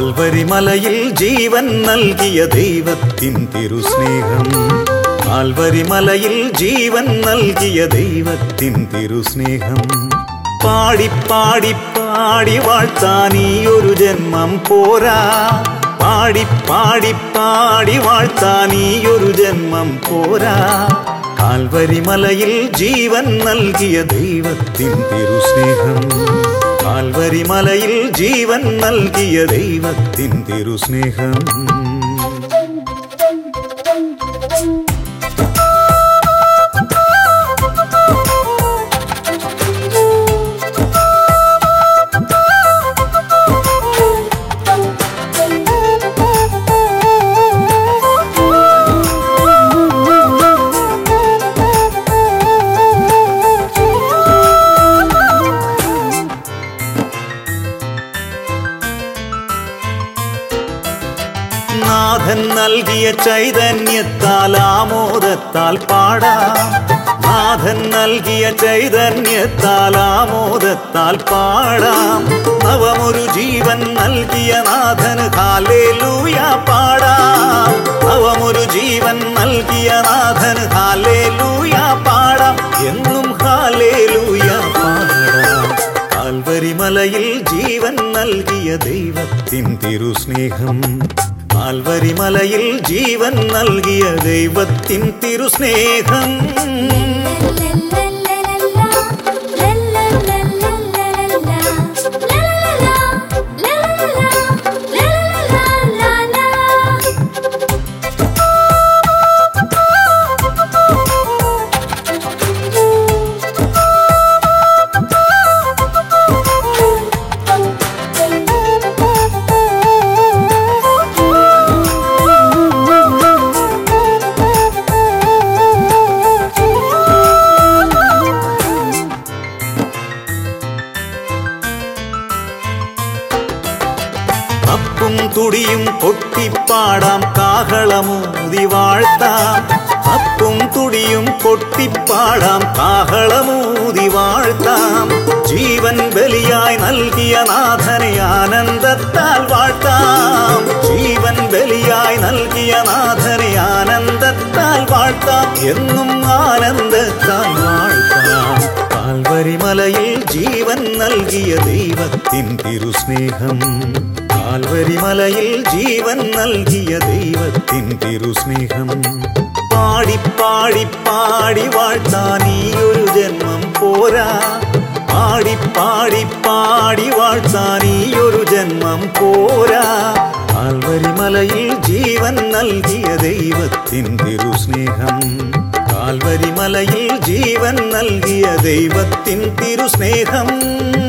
കാൽവരിമലയിൽ ജീവൻ നൽകിയ ദൈവത്തിൻ തിരുസ്നേഹം. കാൽവരിമലയിൽ ജീവൻ നൽകിയ ദൈവത്തിൻ തിരുസ്നേഹം. പാടി പാടി പാടി വാഴ്ത്താൻ ഈ ഒരു ജന്മം പോരാ. പാടി പാടി പാടി വാഴ്ത്താൻ ഈ ഒരു ജന്മം പോരാ. കാൽവരിമലയിൽ ജീവൻ നൽകിയ ദൈവത്തിൻ തിരുസ്നേഹം. കാൽവരിമലയിൽ ജീവൻ നൽകിയ ദൈവത്തിൻ തിരുസ്നേഹം. നാഥൻ നൽകിയ ചൈതന്യത്താൽ ആമോദത്താൽ പാടാം. നാഥൻ നൽകിയ ചൈതന്യത്താൽ ആമോദത്താൽ പാടാം. നവമൊരു ജീവൻ നൽകിയ നാഥന് ഹല്ലേലൂയ പാടാം. നവമൊരു ജീവൻ നൽകിയ നാഥന് ഹല്ലേലൂയ പാടാം. എന്നും ഹല്ലേലൂയ പാടാം. കാൽവരിമലയിൽ ജീവൻ നൽകിയ ദൈവത്തിൻ തിരുസ്നേഹം. കാൽവരിമലയിൽ ജീവൻ നൽകിയ ദൈവത്തിൻ തിരുസ്നേഹം. അപ്പും തുടിയും കൊട്ടിപ്പാടാം, കാഹളമൂതി വാഴ്ത്താം. അപ്പും തുടിയും കൊട്ടിപ്പാടാം, കാഹളമൂതി വാഴ്ത്താം. ജീവൻ ബലിയായി നൽകിയ നാഥനെ ആനന്ദത്താൽ വാഴ്ത്താം. ജീവൻ ബലിയായി നൽകിയ നാഥനെ ആനന്ദത്താൽ വാഴ്ത്താം. എന്നും ആനന്ദത്താൽ വാഴ്ത്താം. കാൽവരിമലയിൽ ജീവൻ നൽകിയ ദൈവത്തിൻ തിരുസ്നേഹം. കാൽവരിമലയിൽ ജീവൻ നൽകിയ ദൈവത്തിൻ തിരുസ്നേഹം. പാടി പാടി പാടി വാഴ്ത്താൻ ഈ ഒരു ജന്മം പോരാ. പാടി പാടി പാടി വാഴ്ത്താൻ ഈ ഒരു ജന്മം പോരാ. കാൽവരിമലയിൽ ജീവൻ നൽകിയ ദൈവത്തിൻ തിരുസ്നേഹം. കാൽവരിമലയിൽ ജീവൻ നൽകിയ ദൈവത്തിൻ തിരുസ്നേഹം.